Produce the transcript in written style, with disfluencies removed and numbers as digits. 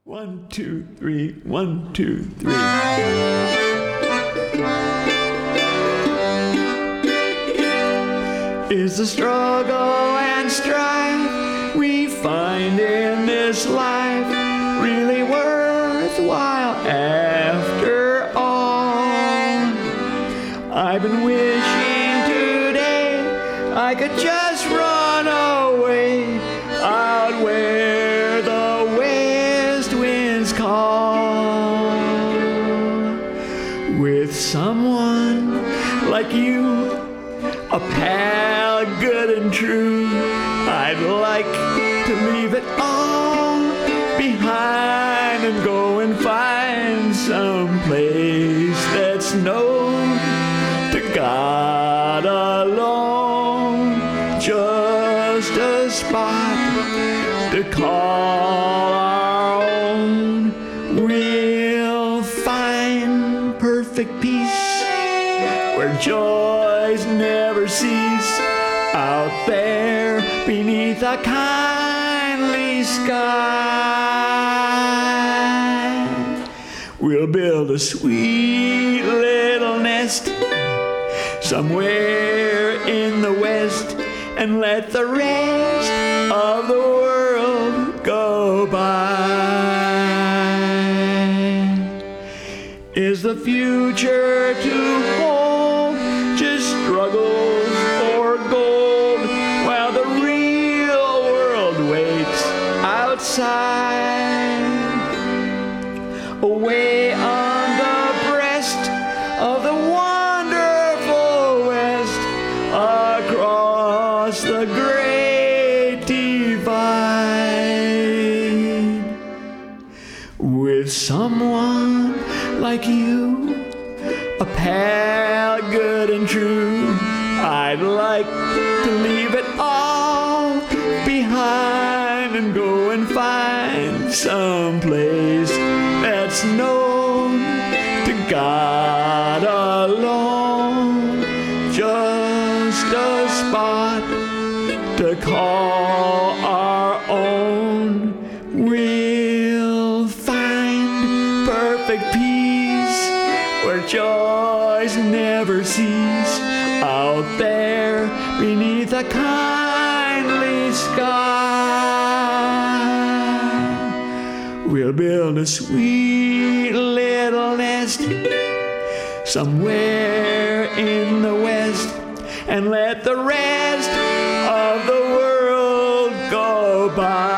1, 2, 3, 1, 2, 3. Is the struggle and strife we find in this life really worthwhile after all? I've been wishing today I could just run away out where the west winds call, with someone like you, a pal good and true. I'd like to leave it all behind and go and find some place that's known to God alone, just a spot to call our own. We'll find perfect peace where joys never cease, out there beneath a kindly sky. We'll build a sweet little nest somewhere in the west and let the rest of the world go by. Is the future to hold just struggles for gold while the real world waits outside, away on the breast of the wonderful west, across the great divide, with someone like you, a pal good and true. I'd like to leave it all behind and go and find some place that's known to God alone, just a spot to call our own. We'll find perfect peace where joys never cease, out there beneath a kindly sky. We'll build a sweet little nest somewhere in the west and let the rest of the world go by.